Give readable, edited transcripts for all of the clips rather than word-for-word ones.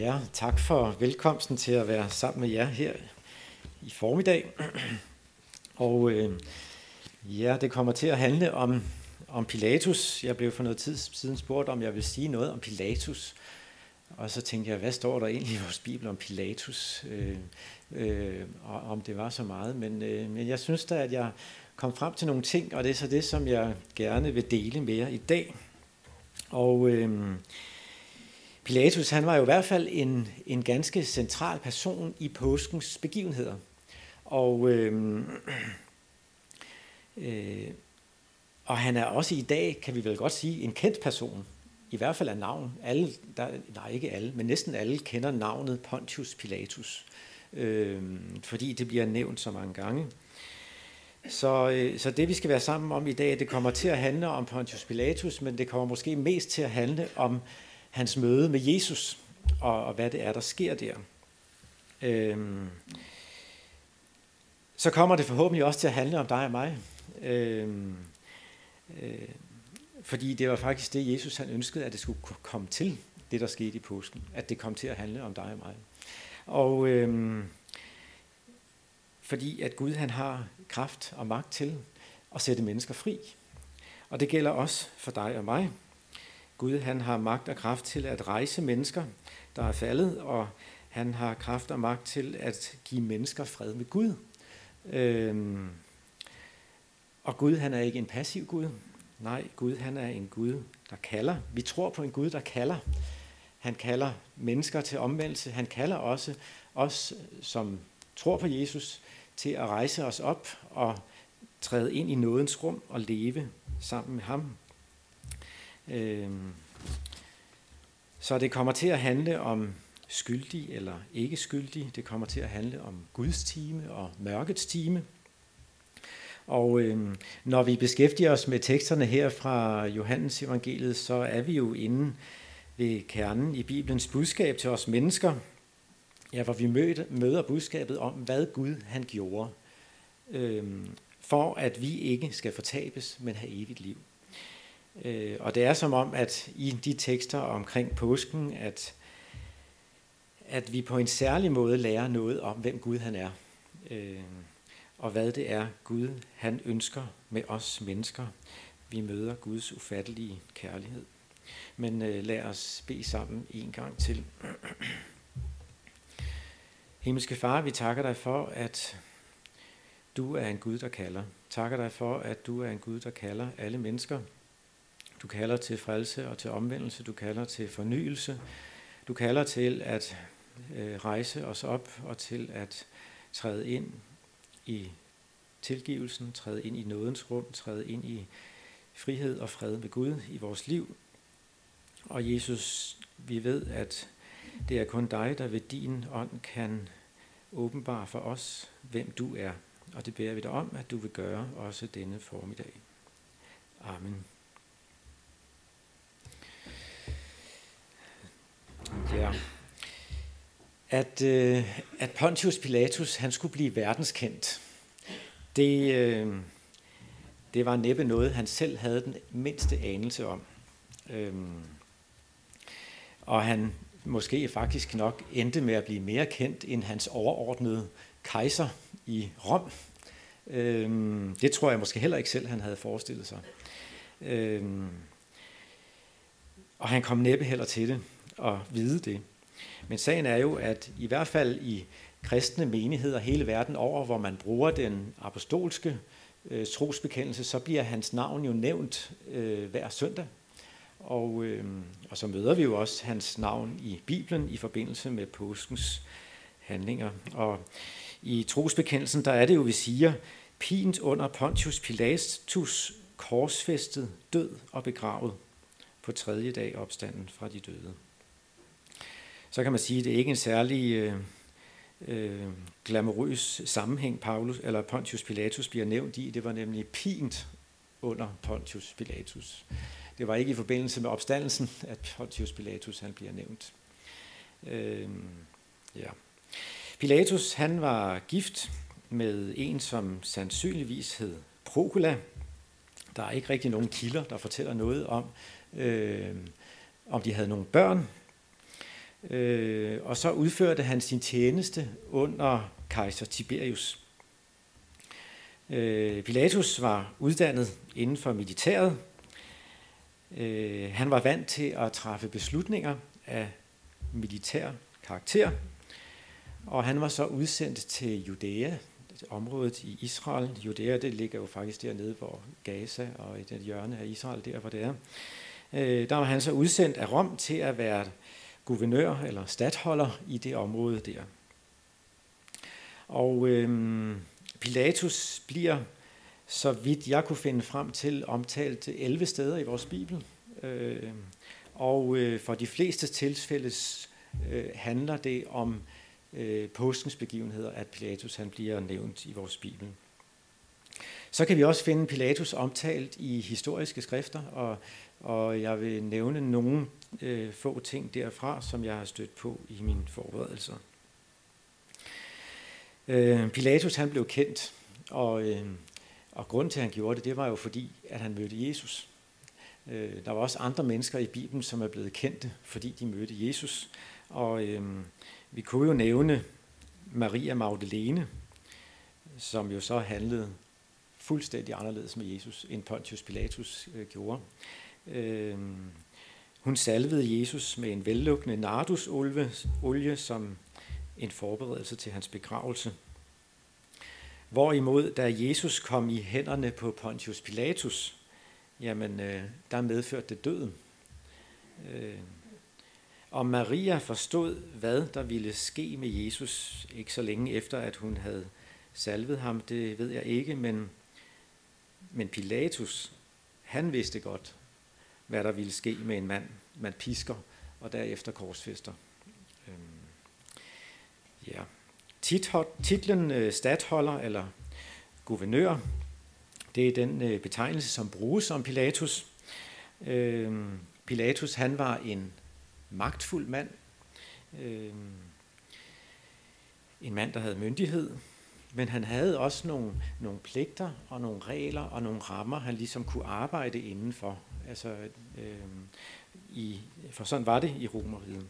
Ja, tak for velkomsten til at være sammen med jer her i formiddag. Og det kommer til at handle om Pilatus. Jeg blev for noget tid siden spurgt, om jeg vil sige noget om Pilatus. Og så tænkte jeg, hvad står der egentlig i vores bibel om Pilatus? Og om det var så meget. Men jeg synes da, at jeg kom frem til nogle ting, og det er så det, som jeg gerne vil dele med jer i dag. Og Pilatus, han var jo i hvert fald en ganske central person i påskens begivenheder. Og han er også i dag, kan vi vel godt sige, en kendt person. I hvert fald af navn. Ikke alle, men næsten alle kender navnet Pontius Pilatus. Fordi det bliver nævnt så mange gange. Så det, vi skal være sammen om i dag, det kommer til at handle om Pontius Pilatus, men det kommer måske mest til at handle om hans møde med Jesus, og hvad det er, der sker der. Så kommer det forhåbentlig også til at handle om dig og mig. Fordi det var faktisk det, Jesus han ønskede, at det skulle komme til, det der skete i påsken. At det kom til at handle om dig og mig. Og fordi at Gud han har kraft og magt til at sætte mennesker fri. Og det gælder også for dig og mig. Gud han har magt og kraft til at rejse mennesker, der er faldet, og han har kraft og magt til at give mennesker fred med Gud. Og Gud han er ikke en passiv Gud. Nej, Gud han er en Gud, der kalder. Vi tror på en Gud, der kalder. Han kalder mennesker til omvendelse. Han kalder også os, som tror på Jesus, til at rejse os op og træde ind i nådens rum og leve sammen med ham. Så det kommer til at handle om skyldig eller ikke skyldig. Det kommer til at handle om Guds time og mørkets time. Og når vi beskæftiger os med teksterne her fra Johannes evangeliet, så er vi jo inde ved kernen i Bibelens budskab til os mennesker. Ja, hvor vi møder budskabet om, hvad Gud han gjorde, for at vi ikke skal fortabes, men have evigt liv. Og det er som om, at i de tekster omkring påsken, at vi på en særlig måde lærer noget om, hvem Gud han er. Og hvad det er, Gud han ønsker med os mennesker. Vi møder Guds ufattelige kærlighed. Men lad os bede sammen en gang til. Himmelske Far, vi takker dig for, at du er en Gud, der kalder. Takker dig for, at du er en Gud, der kalder alle mennesker. Du kalder til frelse og til omvendelse. Du kalder til fornyelse. Du kalder til at rejse os op og til at træde ind i tilgivelsen, træde ind i nådens rum, træde ind i frihed og fred med Gud i vores liv. Og Jesus, vi ved, at det er kun dig, der ved din ånd kan åbenbare for os, hvem du er. Og det beder vi dig om, at du vil gøre også denne formiddag. Amen. Ja. At Pontius Pilatus han skulle blive verdenskendt, det var næppe noget, han selv havde den mindste anelse om. Og han måske faktisk nok endte med at blive mere kendt end hans overordnede kejser i Rom. Det tror jeg måske heller ikke selv, han havde forestillet sig. Og han kom næppe heller til det at vide det. Men sagen er jo, at i hvert fald i kristne menigheder hele verden over, hvor man bruger den apostolske trosbekendelse, så bliver hans navn jo nævnt hver søndag. Og så møder vi jo også hans navn i Bibelen i forbindelse med påskens handlinger. Og i trosbekendelsen, der er det jo, vi siger, pint under Pontius Pilatus, korsfæstet, død og begravet, på 3. dag opstanden fra de døde. Så kan man sige, at det ikke er en særlig glamourøs sammenhæng, Pontius Pilatus bliver nævnt i. Det var nemlig pint under Pontius Pilatus. Det var ikke i forbindelse med opstandelsen, at Pontius Pilatus han bliver nævnt. Pilatus han var gift med en, som sandsynligvis hed Procula. Der er ikke rigtig nogen kilder, der fortæller noget om de havde nogle børn. og så udførte han sin tjeneste under kejser Tiberius. Pilatus var uddannet inden for militæret. Han var vant til at træffe beslutninger af militær karakter, og han var så udsendt til Judæa, området i Israel. Judæa, det ligger jo faktisk dernede, hvor Gaza og et hjørne af Israel, der hvor det er. Der var han så udsendt af Rom til at være guvernør eller statholder i det område der. Og Pilatus bliver, så vidt jeg kunne finde frem til, omtalt 11 steder i vores Bibel. Og for de fleste tilfælde handler det om påskens begivenheder, at Pilatus han bliver nævnt i vores Bibel. Så kan vi også finde Pilatus omtalt i historiske skrifter, og jeg vil nævne nogle få ting derfra, som jeg har stødt på i mine forberedelser. Pilatus han blev kendt, og grunden til, at han gjorde det, det var jo fordi, at han mødte Jesus. Der var også andre mennesker i Bibelen, som er blevet kendte, fordi de mødte Jesus. Og vi kunne jo nævne Maria Magdalene, som jo så handlede fuldstændig anderledes med Jesus, end Pontius Pilatus gjorde. Hun salvede Jesus med en vellugtende nardusolie som en forberedelse til hans begravelse. Hvorimod, da Jesus kom i hænderne på Pontius Pilatus, jamen, der medførte det døden. Og Maria forstod, hvad der ville ske med Jesus, ikke så længe efter, at hun havde salvet ham, det ved jeg ikke, men Pilatus, han vidste godt, hvad der ville ske med en mand, man pisker og derefter korsfæster. Ja. Titlen statholder eller guvernør, det er den betegnelse, som bruges om Pilatus. Pilatus, han var en magtfuld mand. En mand, der havde myndighed, men han havde også nogle pligter og nogle regler og nogle rammer, han ligesom kunne arbejde indenfor. Altså, for sådan var det i Romerriget.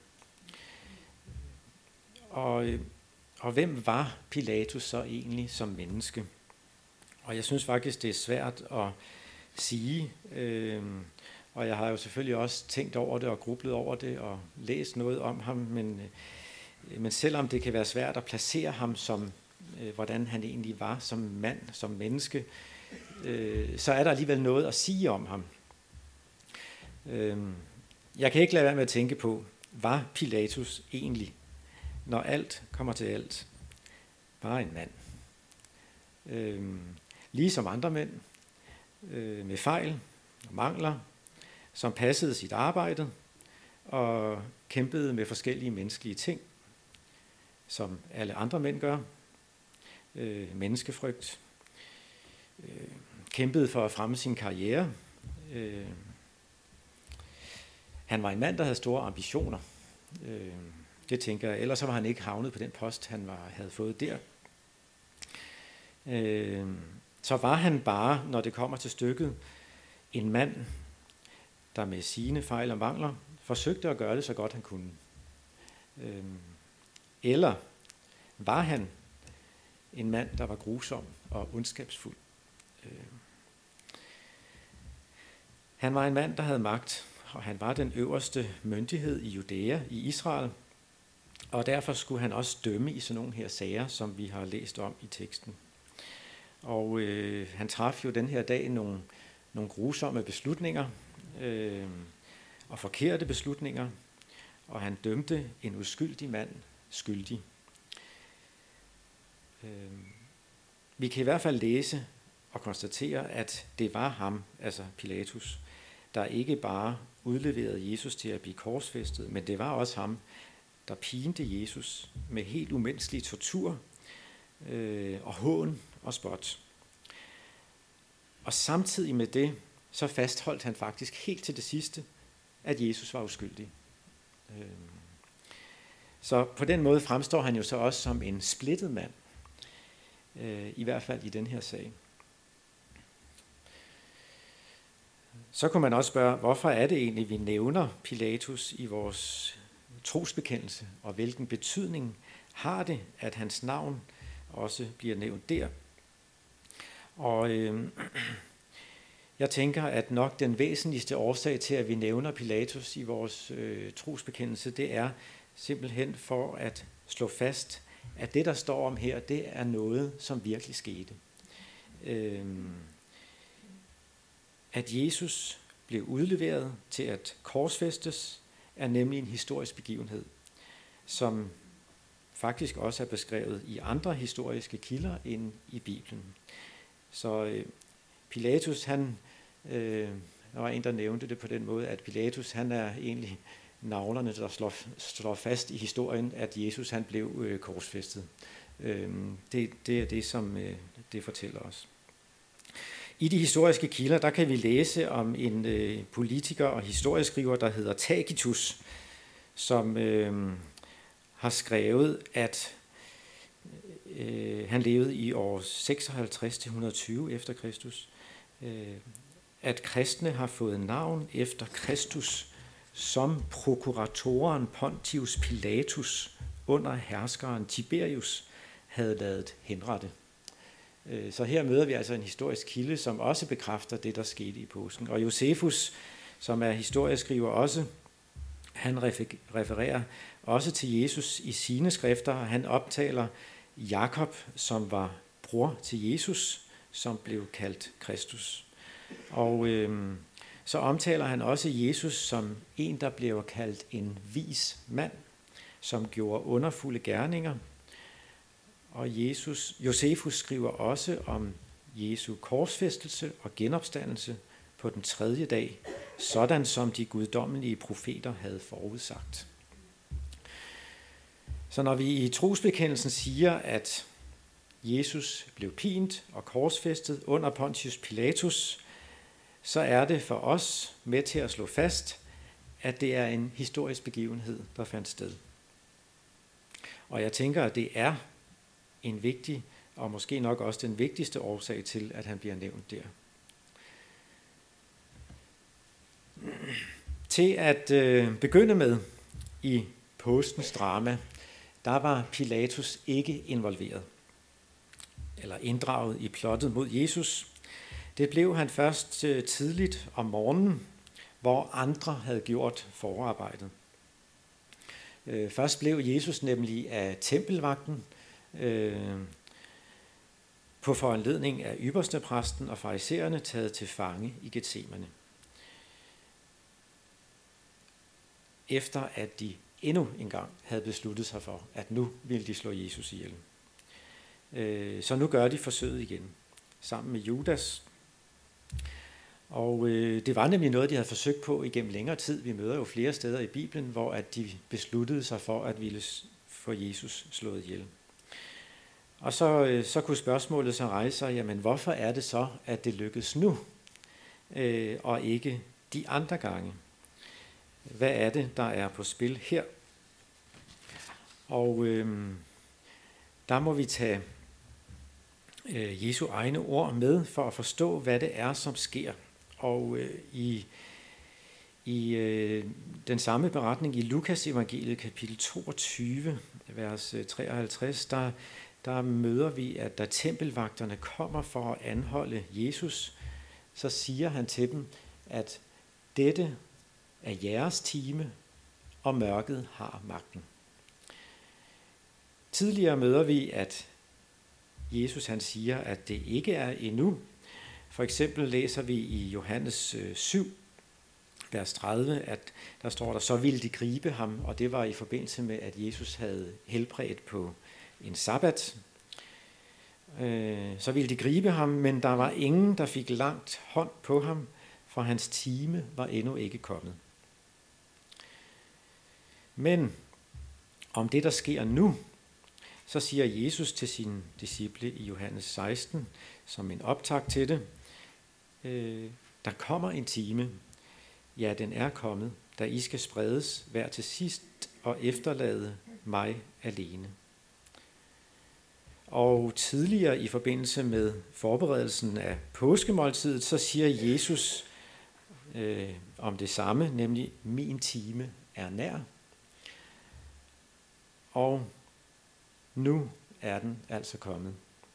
Og hvem var Pilatus så egentlig som menneske? Og jeg synes faktisk, det er svært at sige, og jeg har jo selvfølgelig også tænkt over det og grublet over det og læst noget om ham, men selvom det kan være svært at placere ham som, hvordan han egentlig var som mand, som menneske, så er der alligevel noget at sige om ham. Jeg kan ikke lade være med at tænke på, var Pilatus egentlig, når alt kommer til alt, bare en mand? Ligesom andre mænd, med fejl og mangler, som passede sit arbejde og kæmpede med forskellige menneskelige ting, som alle andre mænd gør. Menneskefrygt, kæmpede for at fremme sin karriere. Han var en mand, der havde store ambitioner. Det tænker jeg, ellers så var han ikke havnet på den post, han havde fået der. Så var han bare, når det kommer til stykket, en mand, der med sine fejl og mangler forsøgte at gøre det så godt han kunne. Eller var han en mand, der var grusom og ondskabsfuld? Han var en mand, der havde magt, og han var den øverste myndighed i Judæa, i Israel, og derfor skulle han også dømme i sådan nogle her sager, som vi har læst om i teksten. Og han traf jo den her dag nogle grusomme beslutninger, og forkerte beslutninger, og han dømte en uskyldig mand skyldig. Vi kan i hvert fald læse og konstatere, at det var ham, altså Pilatus, der ikke bare udleverede Jesus til at blive korsfæstet, men det var også ham, der pinte Jesus med helt umenneskelig tortur og hån og spot. Og samtidig med det, så fastholdt han faktisk helt til det sidste, at Jesus var uskyldig. Så på den måde fremstår han jo så også som en splittet mand, i hvert fald i den her sag. Så kunne man også spørge, hvorfor er det egentlig, vi nævner Pilatus i vores trosbekendelse, og hvilken betydning har det, at hans navn også bliver nævnt der. Og jeg tænker, at nok den væsentligste årsag til, at vi nævner Pilatus i vores trosbekendelse, det er simpelthen for at slå fast, at det, der står om her, det er noget, som virkelig skete. At Jesus blev udleveret til at korsfæstes, er nemlig en historisk begivenhed, som faktisk også er beskrevet i andre historiske kilder end i Bibelen. Så Pilatus, der var en, der nævnte det på den måde, at Pilatus, han er egentlig navlerne, der slår fast i historien, at Jesus, han blev korsfæstet. Det er det, som det fortæller os. I de historiske kilder, der kan vi læse om en politiker og historieskriver, der hedder Tacitus, som har skrevet, at han levede i år 56-120 efter Kristus, at kristne har fået navn efter Kristus, som prokuratoren Pontius Pilatus under herskeren Tiberius havde ladet henrette. Så her møder vi altså en historisk kilde, som også bekræfter det, der skete i påsken. Og Josefus, som er historieskriver også, han refererer også til Jesus i sine skrifter, og han optaler Jakob, som var bror til Jesus, som blev kaldt Kristus. Og så omtaler han også Jesus som en, der blev kaldt en vis mand, som gjorde underfulde gerninger. Og Josefus skriver også om Jesu korsfæstelse og genopstandelse på den 3. dag, sådan som de guddommelige profeter havde forudsagt. Så når vi i trosbekendelsen siger, at Jesus blev pint og korsfæstet under Pontius Pilatus, så er det for os med til at slå fast, at det er en historisk begivenhed, der fandt sted. Og jeg tænker, at det er en vigtig, og måske nok også den vigtigste årsag til, at han bliver nævnt der. Til at begynde med i påskens drama, der var Pilatus ikke involveret eller inddraget i plottet mod Jesus. Det blev han først tidligt om morgenen, hvor andre havde gjort forarbejdet. Først blev Jesus nemlig af tempelvagten på foranledning af ypperstepræsten og farisæerne taget til fange i Getsemane. Efter at de endnu engang havde besluttet sig for, at nu ville de slå Jesus ihjel. Så nu gør de forsøget igen, sammen med Judas. Og det var nemlig noget, de havde forsøgt på igennem længere tid. Vi møder jo flere steder i Bibelen, hvor at de besluttede sig for at ville få Jesus slået ihjel. Og så kunne spørgsmålet så rejse sig, jamen hvorfor er det så, at det lykkedes nu, og ikke de andre gange? Hvad er det, der er på spil her? Og der må vi tage Jesu egne ord med for at forstå, hvad det er, som sker. Og i den samme beretning i Lukas evangeliet kapitel 22, vers 53, der møder vi, at da tempelvagterne kommer for at anholde Jesus, så siger han til dem, at dette er jeres time, og mørket har magten. Tidligere møder vi, at Jesus han siger, at det ikke er endnu. For eksempel læser vi i Johannes 7, vers 30, at der står der, så ville de gribe ham, og det var i forbindelse med, at Jesus havde helbredt på en sabbat. Så ville de gribe ham, men der var ingen, der fik langt hånd på ham, for hans time var endnu ikke kommet. Men om det, der sker nu, så siger Jesus til sine disciple i Johannes 16, som en optakt til det, der kommer en time, ja, den er kommet, da I skal spredes hver til sidst og efterlade mig alene. Og tidligere i forbindelse med forberedelsen af påskemåltidet, så siger Jesus om det samme, nemlig min time er nær. og nu er den altså kommet.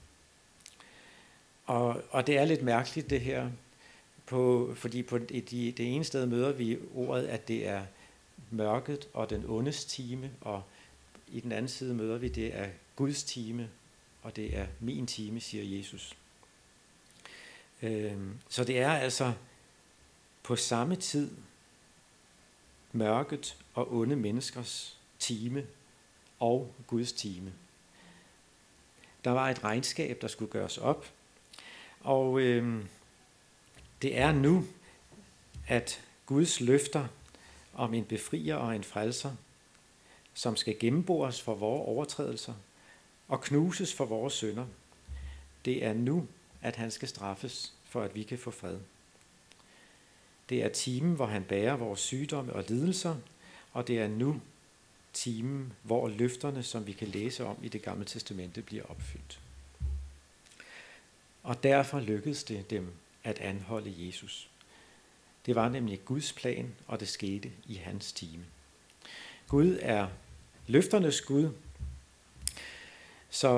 Og det er lidt mærkeligt det her, fordi på det ene sted møder vi ordet, at det er mørket og den ondes time, og i den anden side møder vi, det er Guds time, og det er min time, siger Jesus. Så det er altså på samme tid mørket og onde menneskers time og Guds time. Der var et regnskab, der skulle gøres op, og det er nu, at Guds løfter om en befrier og en frelser, som skal gennembores for vores overtrædelser og knuses for vores synder, det er nu, at han skal straffes, for at vi kan få fred. Det er timen, hvor han bærer vores sygdomme og lidelser, og det er nu timen, hvor løfterne, som vi kan læse om i Det Gamle Testamente, bliver opfyldt. Og derfor lykkedes det dem at anholde Jesus. Det var nemlig Guds plan, og det skete i hans time. Gud er løfternes Gud. Så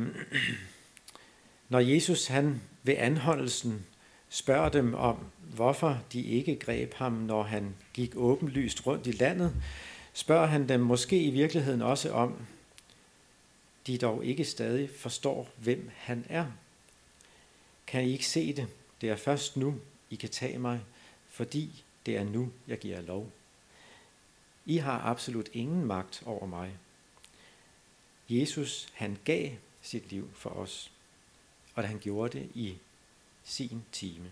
når Jesus han ved anholdelsen spørger dem om, hvorfor de ikke greb ham, når han gik åbenlyst rundt i landet, spørger han dem måske i virkeligheden også om, de dog ikke stadig forstår, hvem han er. Kan I ikke se det? Det er først nu, I kan tage mig, fordi det er nu, jeg giver lov. I har absolut ingen magt over mig. Jesus, han gav sit liv for os, og han gjorde det i sin time.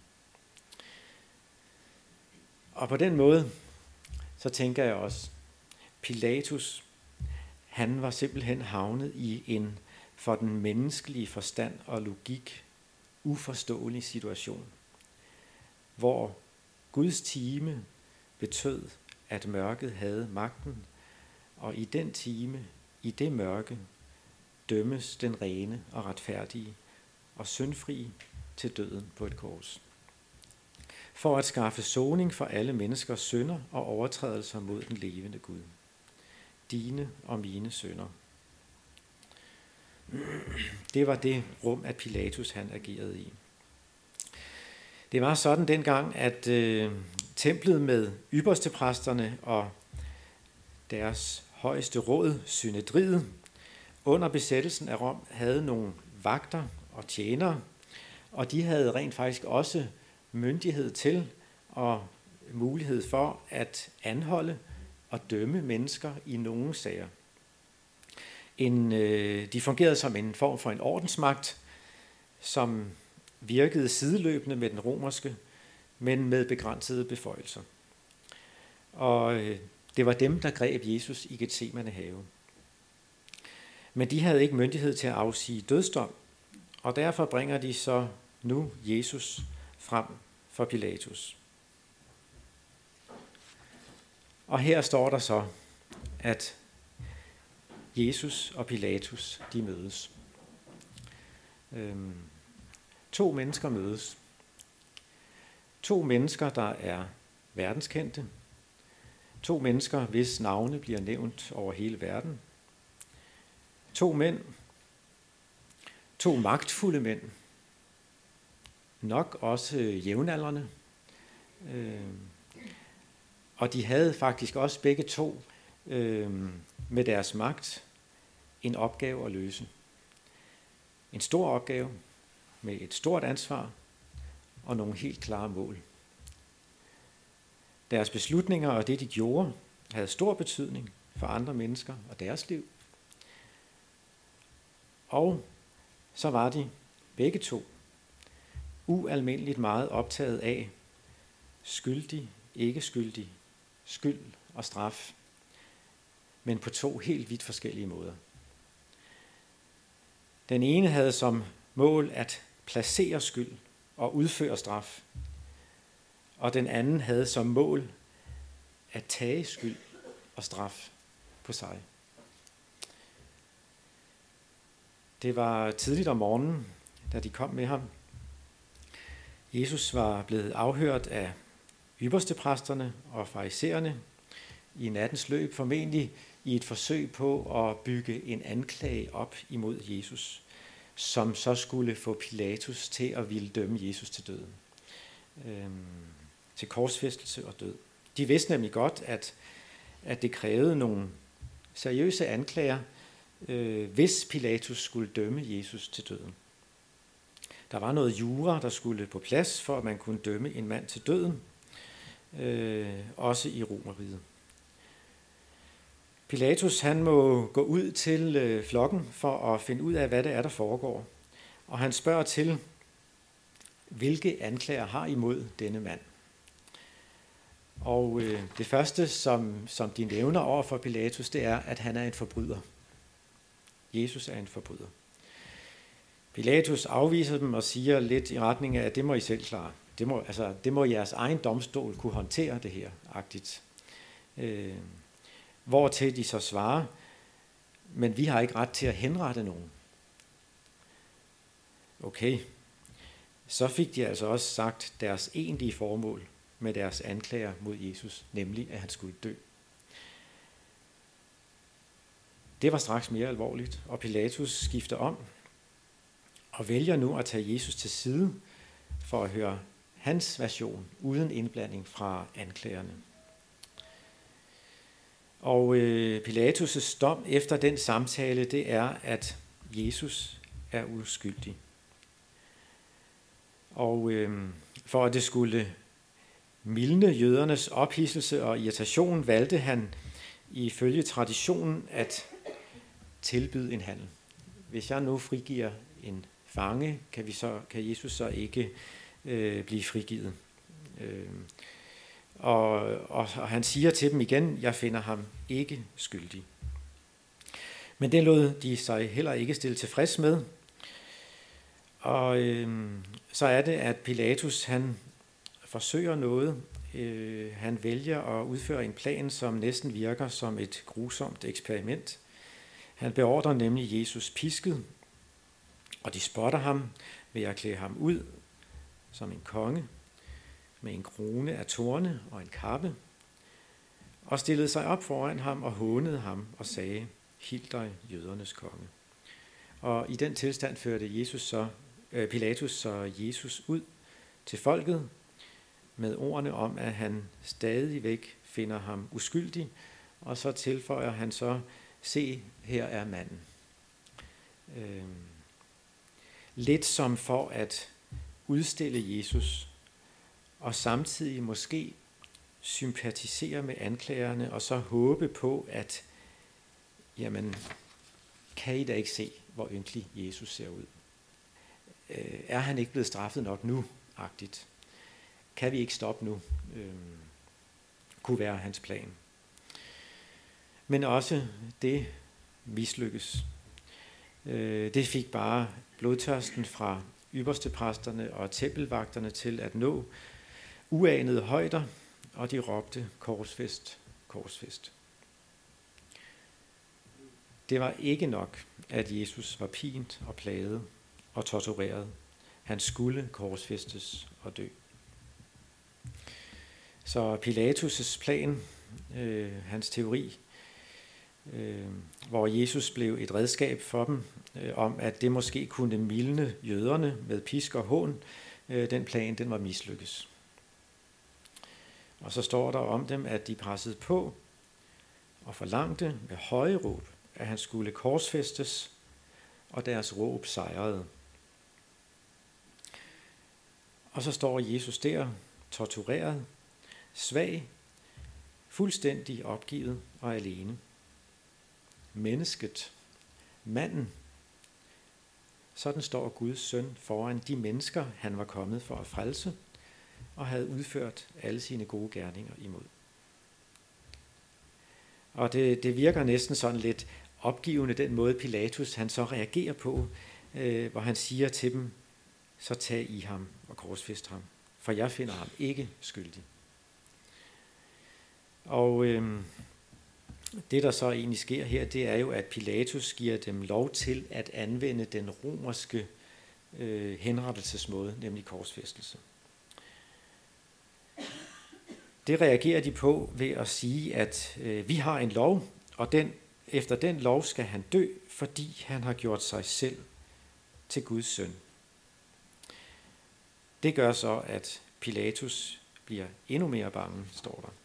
Og på den måde, så tænker jeg også, Pilatus, han var simpelthen havnet i en for den menneskelige forstand og logik uforståelig situation, hvor Guds time betød, at mørket havde magten, og i den time, i det mørke, dømmes den rene og retfærdige og syndfri til døden på et kors. For at skaffe soning for alle menneskers synder og overtrædelser mod den levende Gud. Dine og mine synder. Det var det rum, at Pilatus han agerede i. Det var sådan dengang, at templet med ypperstepræsterne og deres højeste råd, synedriet, under besættelsen af Rom havde nogle vagter og tjenere, og de havde rent faktisk også myndighed til og mulighed for at anholde og dømme mennesker i nogle sager. De fungerede som en form for en ordensmagt, som virkede sideløbende med den romerske, men med begrænsede beføjelser. Og det var dem, der greb Jesus i Getsemane have. Men de havde ikke myndighed til at afsige dødsdom, og derfor bringer de så nu Jesus frem for Pilatus. Og her står der så, at Jesus og Pilatus, de mødes. To mennesker mødes. To mennesker, der er verdenskendte. To mennesker, hvis navne bliver nævnt over hele verden. To mænd. To magtfulde mænd. Nok også jævnaldrende. Og de havde faktisk også begge to med deres magt en opgave at løse. En stor opgave med et stort ansvar og nogle helt klare mål. Deres beslutninger og det, de gjorde, havde stor betydning for andre mennesker og deres liv. Og så var de begge to ualmindeligt meget optaget af skyldig, ikke skyldig, skyld og straf, men på to helt vidt forskellige måder. Den ene havde som mål at placere skyld og udføre straf, og den anden havde som mål at tage skyld og straf på sig. Det var tidligt om morgenen, da de kom med ham. Jesus var blevet afhørt af ypperstepræsterne og farisæerne i nattens løb, formentlig i et forsøg på at bygge en anklage op imod Jesus, som så skulle få Pilatus til at ville dømme Jesus til døden. Til korsfæstelse og død. De vidste nemlig godt, at det krævede nogle seriøse anklager, hvis Pilatus skulle dømme Jesus til døden. Der var noget jura, der skulle på plads, for at man kunne dømme en mand til døden, også i Romerriget. Pilatus han må gå ud til flokken for at finde ud af, hvad det er, der foregår. Og han spørger til, hvilke anklager har imod denne mand. Og det første, som de nævner over for Pilatus, det er, at han er en forbryder. Jesus er en forbryder. Pilatus afviser dem og siger lidt i retning af, at det må I selv klare. Det må jeres egen domstol kunne håndtere det her, agtigt. Hvortil de så svarer, men vi har ikke ret til at henrette nogen. Okay, så fik de altså også sagt deres egentlige formål med deres anklager mod Jesus, nemlig at han skulle dø. Det var straks mere alvorligt, og Pilatus skifter om og vælger nu at tage Jesus til side for at høre hans version uden indblanding fra anklagerne. Og Pilatus' dom efter den samtale, det er, at Jesus er uskyldig. Og for at det skulle mildne jødernes ophidselse og irritation, valgte han ifølge traditionen at tilbyde en handel. Hvis jeg nu frigiver en fange, kan Jesus så ikke blive frigivet. Og han siger til dem igen, jeg finder ham ikke skyldig. Men det lod de sig heller ikke stille tilfreds med. Og så er det, at Pilatus han forsøger noget. Han vælger at udføre en plan, som næsten virker som et grusomt eksperiment. Han beordrer nemlig Jesus pisket, og de spotter ham ved at klæde ham ud som en konge, med en krone af torne og en kappe, og stillede sig op foran ham og hånede ham og sagde, hil dig jødernes konge. Og i den tilstand førte Pilatus så Jesus ud til folket med ordene om, at han stadigvæk finder ham uskyldig, og så tilføjer han så, se, her er manden. Lidt som for at udstille Jesus, og samtidig måske sympatisere med anklagerne, og så håbe på, at jamen, kan I da ikke se, hvor ynkelig Jesus ser ud? Er han ikke blevet straffet nok nu, agtigt? Kan vi ikke stoppe nu? Kunne være hans plan. Men også det mislykkes. Det fik bare blodtørsten fra ypperstepræsterne og tempelvagterne til at nå uanede højder, og de råbte korsfæst, korsfæst. Det var ikke nok, at Jesus var pint og plaget og tortureret. Han skulle korsfæstes og dø. Så Pilatus' plan, hans teori, hvor Jesus blev et redskab for dem, om at det måske kunne mildne jøderne med pisk og hån, den plan, den var mislykkes. Og så står der om dem, at de pressede på og forlangte med høje råb, at han skulle korsfæstes, og deres råb sejrede. Og så står Jesus der, tortureret, svag, fuldstændig opgivet og alene. Mennesket, manden, sådan står Guds søn foran de mennesker, han var kommet for at frelse, og havde udført alle sine gode gerninger imod. Og det virker næsten sådan lidt opgivende, den måde Pilatus han så reagerer på, hvor han siger til dem, så tag I ham og korsfæst ham, for jeg finder ham ikke skyldig. Og det, der så egentlig sker her, det er jo, at Pilatus giver dem lov til at anvende den romerske henrettelsesmåde, nemlig korsfæstelse. Det reagerer de på ved at sige, at vi har en lov, og efter den lov skal han dø, fordi han har gjort sig selv til Guds søn. Det gør så, at Pilatus bliver endnu mere bange, står der.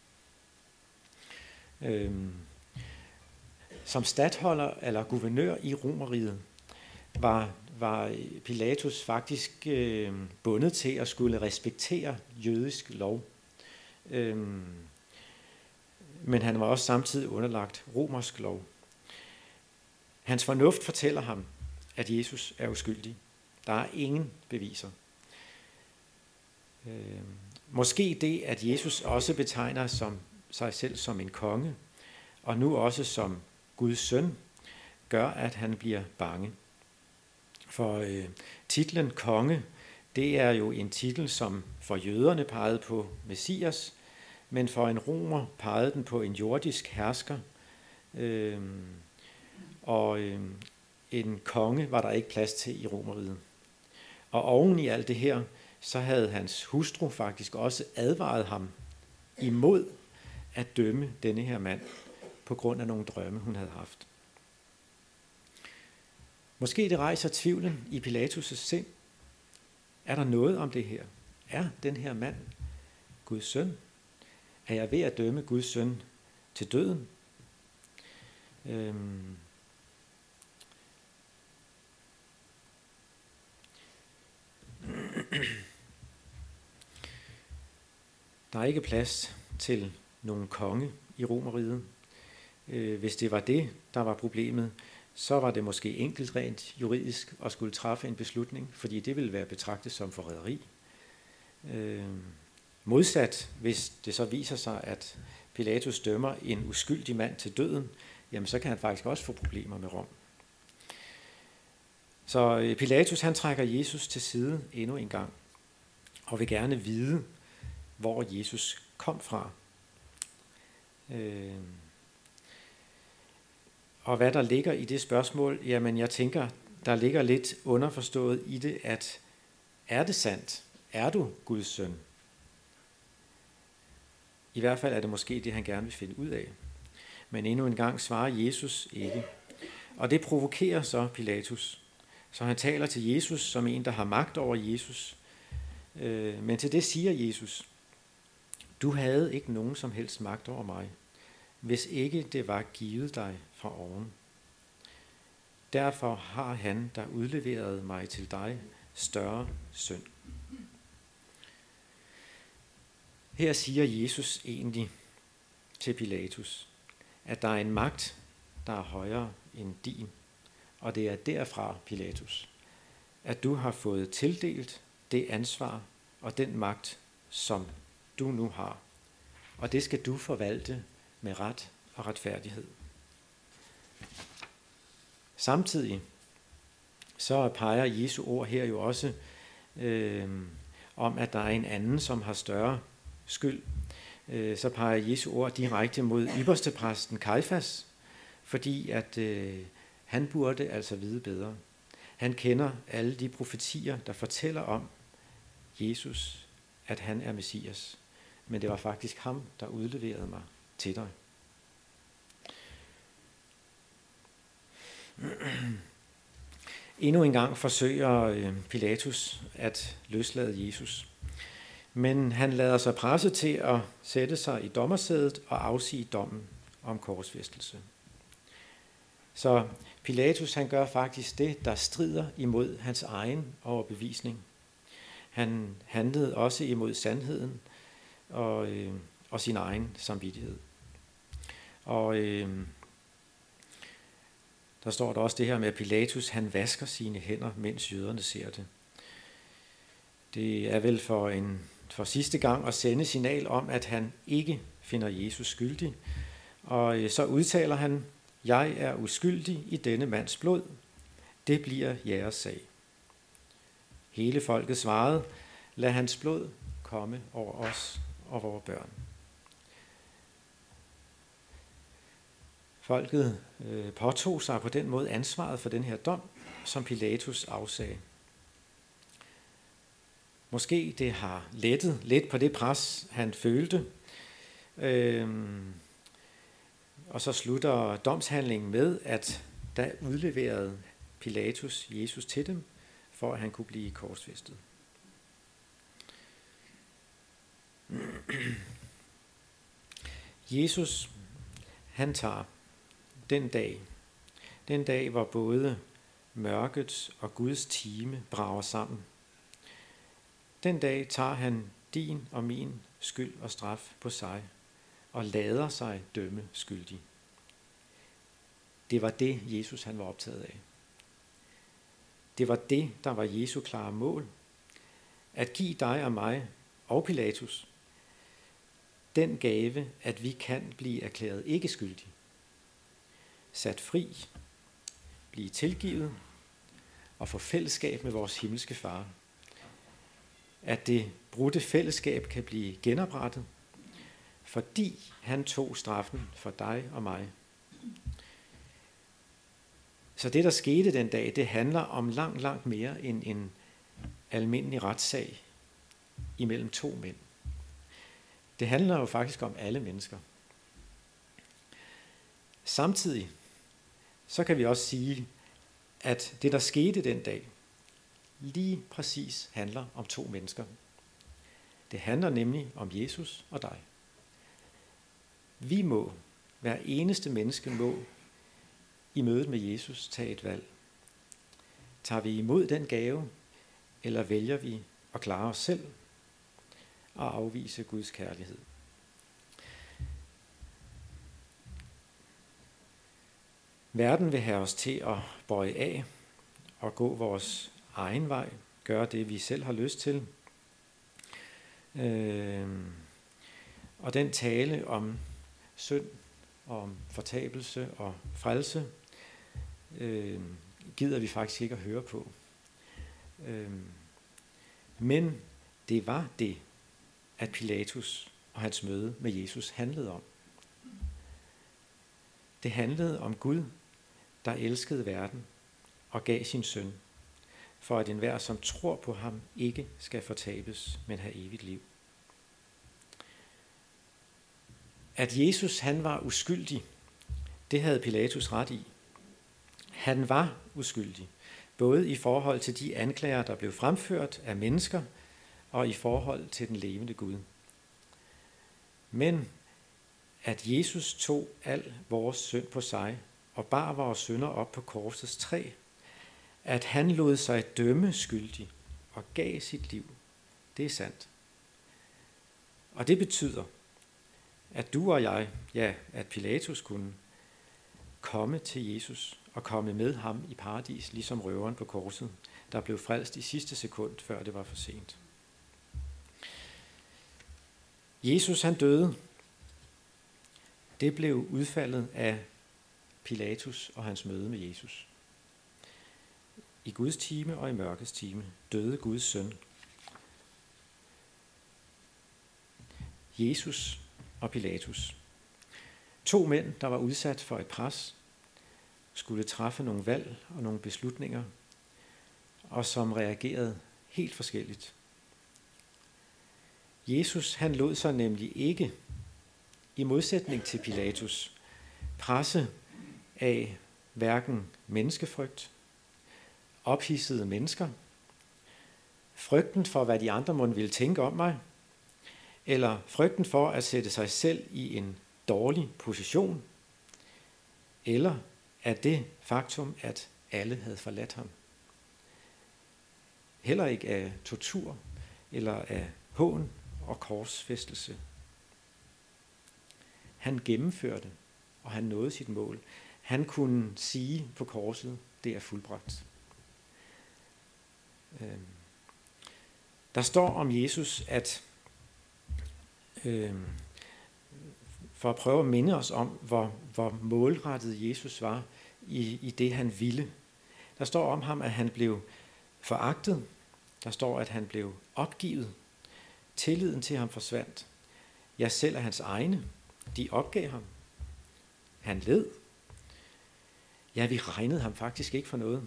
Som statholder eller guvernør i Romerriget var Pilatus faktisk bundet til at skulle respektere jødisk lov. Men han var også samtidig underlagt romersk lov. Hans fornuft fortæller ham, at Jesus er uskyldig. Der er ingen beviser. Måske det, at Jesus også betegner sig selv som en konge, og nu også som Guds søn, gør, at han bliver bange. For titlen konge, det er jo en titel, som for jøderne pegede på Messias, men for en romer pegede den på en jordisk hersker, og en konge var der ikke plads til i Romerriget. Og oven i alt det her, så havde hans hustru faktisk også advaret ham imod at dømme denne her mand på grund af nogle drømme, hun havde haft. Måske det rejser tvivlen i Pilatus' sind. Er der noget om det her? Er den her mand Guds søn? Er jeg ved at dømme Guds søn til døden? Der er ikke plads til nogen konge i Romerriget. Hvis det var det, der var problemet, så var det måske enkelt rent juridisk at skulle træffe en beslutning, fordi det ville være betragtet som forræderi. Modsat, hvis det så viser sig, at Pilatus dømmer en uskyldig mand til døden, jamen så kan han faktisk også få problemer med Rom. Så Pilatus han trækker Jesus til side endnu en gang, og vil gerne vide, hvor Jesus kom fra. Og hvad der ligger i det spørgsmål, jamen jeg tænker, der ligger lidt underforstået i det, at er det sandt? Er du Guds søn? I hvert fald er det måske det, han gerne vil finde ud af. Men endnu en gang svarer Jesus ikke. Og det provokerer så Pilatus. Så han taler til Jesus som en, der har magt over Jesus. Men til det siger Jesus, du havde ikke nogen som helst magt over mig, hvis ikke det var givet dig fra oven. Derfor har han, der udleverede mig til dig, større synd. Her siger Jesus egentlig til Pilatus, at der er en magt, der er højere end din, og det er derfra, Pilatus, at du har fået tildelt det ansvar og den magt, som du nu har, og det skal du forvalte med ret og retfærdighed. Samtidig så peger Jesu ord her jo også om, at der er en anden, som har større skyld. Så peger Jesu ord direkte mod ypperstepræsten Kajfas, fordi at han burde altså vide bedre. Han kender alle de profetier, der fortæller om Jesus, at han er Messias. Men det var faktisk ham, der udleverede mig til dig. Endnu en gang forsøger Pilatus at løslade Jesus. Men han lader sig presse til at sætte sig i dommersædet og afsige dommen om korsfæstelse. Så Pilatus han gør faktisk det, der strider imod hans egen overbevisning. Han handlede også imod sandheden og sin egen samvittighed. Og der står der også det her med, at Pilatus han vasker sine hænder, mens jøderne ser det. Det er vel for sidste gang at sende signal om, at han ikke finder Jesus skyldig. Og så udtaler han, jeg er uskyldig i denne mands blod. Det bliver jeres sag. Hele folket svarede, lad hans blod komme over os og vores børn. Folket påtog sig på den måde ansvaret for den her dom, som Pilatus afsagde. Måske det har lettet lidt på det pres, han følte. Og så slutter domshandlingen med, at der udleverede Pilatus Jesus til dem, for at han kunne blive korsfæstet. Jesus, han tager den dag, hvor både mørkets og Guds time brager sammen. Den dag tager han din og min skyld og straf på sig og lader sig dømme skyldig. Det var det, Jesus han var optaget af. Det var det, der var Jesu klare mål. At give dig og mig og Pilatus den gave, at vi kan blive erklæret ikke skyldige. Sat fri, blive tilgivet og få fællesskab med vores himmelske far. At det brudte fællesskab kan blive genoprettet, fordi han tog straffen for dig og mig. Så det, der skete den dag, det handler om langt mere end en almindelig retssag imellem to mænd. Det handler jo faktisk om alle mennesker. Samtidig så kan vi også sige, at det, der skete den dag, lige præcis handler om to mennesker. Det handler nemlig om Jesus og dig. Vi må, hver eneste menneske må, i mødet med Jesus tage et valg. Tager vi imod den gave, eller vælger vi at klare os selv og afvise Guds kærlighed? Verden vil have os til at bøje af og gå vores egen vej, gøre det, vi selv har lyst til. Og den tale om synd, om fortabelse og frelse, gider vi faktisk ikke at høre på. Men det var det, at Pilatus og hans møde med Jesus handlede om. Det handlede om Gud, der elskede verden og gav sin søn, for at enhver, som tror på ham, ikke skal fortabes, men have evigt liv. At Jesus han var uskyldig, det havde Pilatus ret i. Han var uskyldig, både i forhold til de anklager, der blev fremført af mennesker, og i forhold til den levende Gud. Men at Jesus tog al vores synd på sig og bar vores synder op på korsets træ, at han lod sig dømme skyldig og gav sit liv, det er sandt. Og det betyder, at du og jeg, ja, at Pilatus kunne komme til Jesus og komme med ham i paradis, ligesom røveren på korset, der blev frelst i sidste sekund, før det var for sent. Jesus han døde. Det blev udfaldet af Pilatus og hans møde med Jesus. I Guds time og i mørkets time døde Guds søn. Jesus og Pilatus. To mænd, der var udsat for et pres, skulle træffe nogle valg og nogle beslutninger, og som reagerede helt forskelligt. Jesus han lod sig nemlig ikke, i modsætning til Pilatus, presse af hverken menneskefrygt, ophidsede mennesker, frygten for, hvad de andre måtte ville tænke om mig, eller frygten for at sætte sig selv i en dårlig position, eller af det faktum, at alle havde forladt ham. Heller ikke af tortur eller af hån og korsfæstelse. Han gennemførte, og han nåede sit mål. Han kunne sige på korset, det er fuldbragt. Der står om Jesus, at for at prøve at minde os om, hvor målrettet Jesus var i det, han ville. Der står om ham, at han blev foragtet. Der står, at han blev opgivet. Tilliden til ham forsvandt. Ja, selv af hans egne. De opgav ham. Han led. Ja, vi regnede ham faktisk ikke for noget.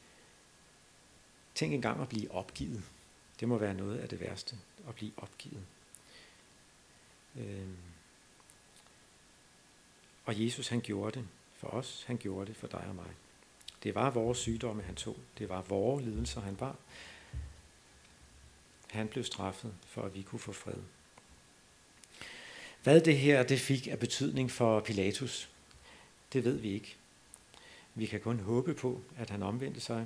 Tænk engang at blive opgivet. Det må være noget af det værste, at blive opgivet. Og Jesus, han gjorde det for os, han gjorde det for dig og mig. Det var vores sygdomme, han tog. Det var vores lidelser, han bar. Han blev straffet, for at vi kunne få fred. Hvad det her det fik af betydning for Pilatus, det ved vi ikke. Vi kan kun håbe på, at han omvendte sig.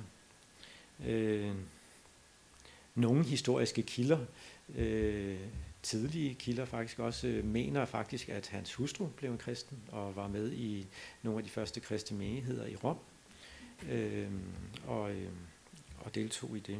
Nogle historiske kilder, tidlige kilder faktisk også, mener faktisk, at hans hustru blev en kristen og var med i nogle af de første kristne menigheder i Rom og deltog i det.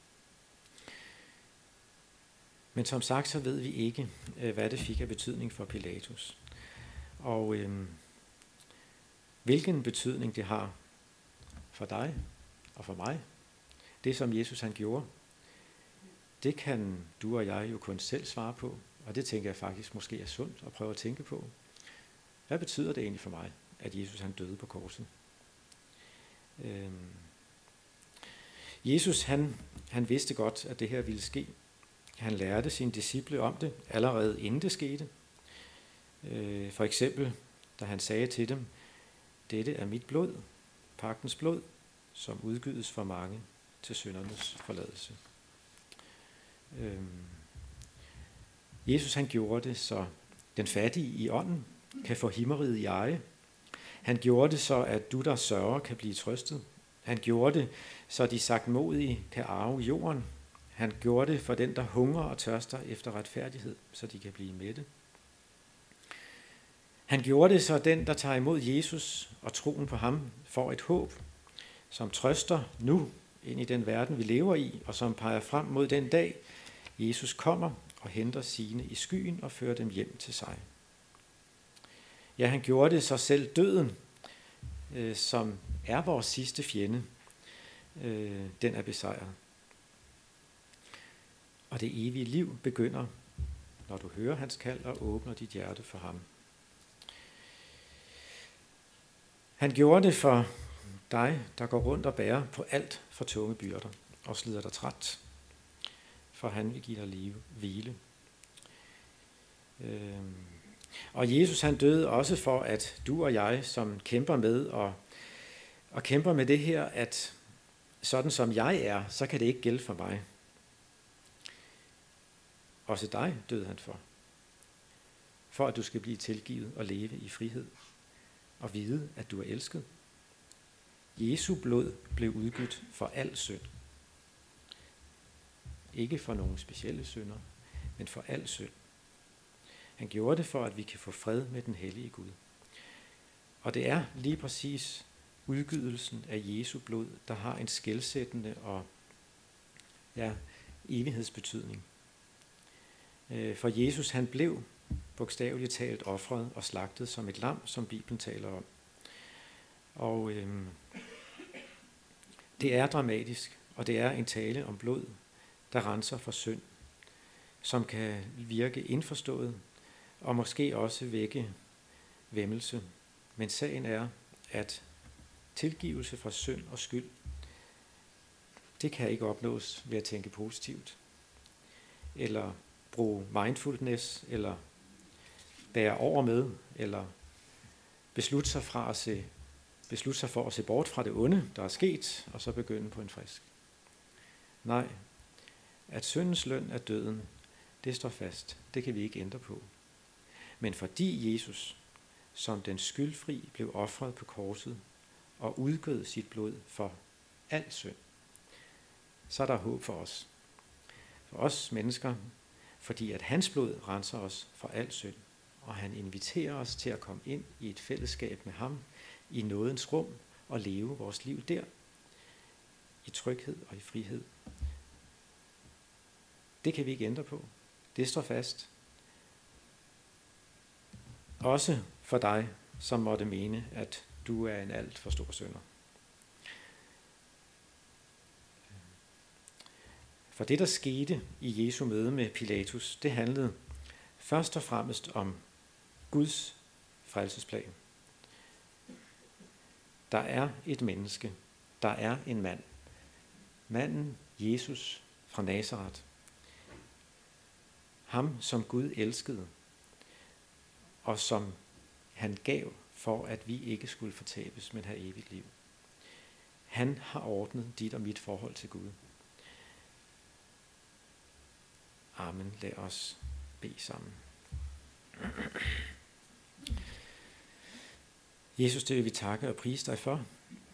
Men som sagt, så ved vi ikke, hvad det fik af betydning for Pilatus. Og hvilken betydning det har for dig og for mig, det som Jesus han gjorde, det kan du og jeg jo kun selv svare på, og det tænker jeg faktisk måske er sundt at prøve at tænke på. Hvad betyder det egentlig for mig, at Jesus han døde på korset? Jesus han vidste godt, at det her ville ske. Han lærte sine disciple om det, allerede inden det skete. For eksempel, da han sagde til dem, dette er mit blod, pagtens blod, som udgydes for mange til syndernes forladelse. Jesus han gjorde det, så den fattige i ånden kan få himmeriget i eje. Han gjorde det, så at du, der sørger, kan blive trøstet. Han gjorde det, så de sagtmodige kan arve jorden. Han gjorde det for den, der hungrer og tørster efter retfærdighed, så de kan blive mætte. Han gjorde det, så den, der tager imod Jesus og troen på ham, får et håb, som trøster nu ind i den verden, vi lever i, og som peger frem mod den dag, Jesus kommer og henter sine i skyen og fører dem hjem til sig. Ja, han gjorde det, så selv døden, som er vores sidste fjende, den er besejret. Og det evige liv begynder, når du hører hans kald og åbner dit hjerte for ham. Han gjorde det for dig, der går rundt og bærer på alt for tunge byrder og slider dig træt, for han vil give dig hvile. Og Jesus han døde også for, at du og jeg, som kæmper med og kæmper med det her, at sådan som jeg er, så kan det ikke gælde for mig. Også dig døde han for at du skal blive tilgivet og leve i frihed og vide, at du er elsket. Jesu blod blev udgydt for al synd. Ikke for nogle specielle synder, men for al synd. Han gjorde det for, at vi kan få fred med den hellige Gud. Og det er lige præcis udgydelsen af Jesu blod, der har en skelsættende og evighedsbetydning. For Jesus han blev bogstaveligt talt ofret og slagtet som et lam, som Bibelen taler om. Og det er dramatisk, og det er en tale om blod, der renser for synd, som kan virke indforstået og måske også vække væmmelse. Men sagen er, at tilgivelse for synd og skyld, det kan ikke opnås ved at tænke positivt, eller bruge mindfulness, eller bære over med, eller beslutte sig for at se bort fra det onde, der er sket, og så begynde på en frisk. Nej, at syndens løn er døden, det står fast. Det kan vi ikke ændre på. Men fordi Jesus, som den skyldfri, blev ofret på korset og udgød sit blod for al synd, så er der håb for os. For os mennesker, fordi at hans blod renser os for al synd, og han inviterer os til at komme ind i et fællesskab med ham, i nådens rum, og leve vores liv der, i tryghed og i frihed. Det kan vi ikke ændre på. Det står fast. Også for dig, som måtte mene, at du er en alt for stor synder. For det, der skete i Jesu møde med Pilatus, det handlede først og fremmest om Guds frelsesplan. Der er et menneske, der er en mand. Manden Jesus fra Nazaret. Ham, som Gud elskede, og som han gav for at vi ikke skulle fortabes, men have evigt liv. Han har ordnet dit og mit forhold til Gud. Amen. Lad os bede sammen. Jesus, det vil vi takke og prise dig for,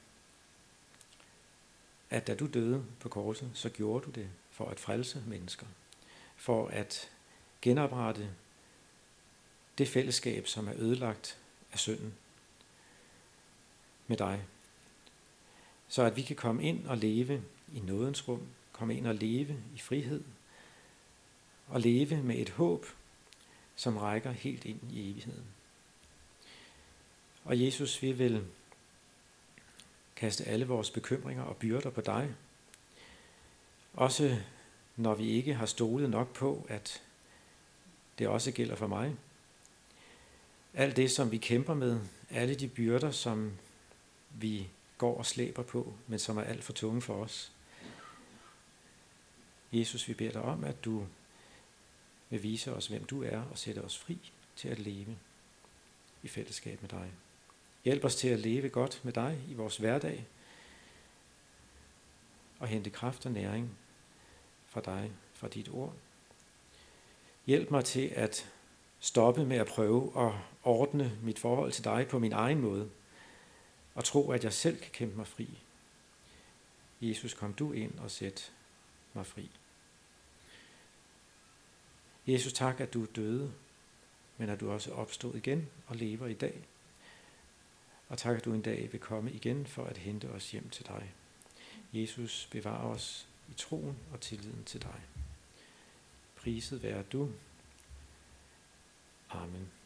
at da du døde på korset, så gjorde du det for at frelse mennesker, for at genoprette det fællesskab, som er ødelagt af synden med dig, så at vi kan komme ind og leve i nådens rum, komme ind og leve i frihed, og leve med et håb, som rækker helt ind i evigheden. Og Jesus, vi vil kaste alle vores bekymringer og byrder på dig, også når vi ikke har stolet nok på, at det også gælder for mig. Alt det, som vi kæmper med, alle de byrder, som vi går og slæber på, men som er alt for tunge for os. Jesus, vi beder dig om, at du vil vise os, hvem du er, og sætte os fri til at leve i fællesskab med dig. Hjælp os til at leve godt med dig i vores hverdag, og hente kraft og næring fra dig, fra dit ord. Hjælp mig til at stoppe med at prøve at ordne mit forhold til dig på min egen måde, og tro, at jeg selv kan kæmpe mig fri. Jesus, kom du ind og sæt mig fri. Jesus, tak, at du døde, men at du også opstod igen og lever i dag. Og tak, at du en dag vil komme igen for at hente os hjem til dig. Jesus, bevar os i troen og tilliden til dig. Priset være du. Amen.